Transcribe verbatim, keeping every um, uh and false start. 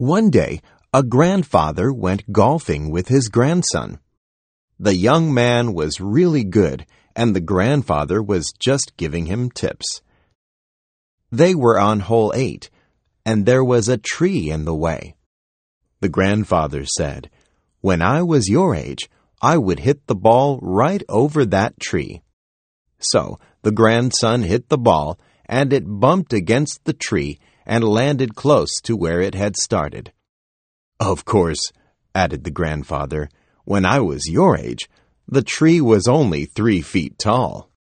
One day, a grandfather went golfing with his grandson. The young man was really good, and the grandfather was just giving him tips. They were on hole eight, and there was a tree in the way. The grandfather said, "When I was your age, I would hit the ball right over that tree." So the grandson hit the ball, and it bumped against the tree and landed close to where it had started. "Of course," added the grandfather, "when I was your age, the tree was only three feet tall."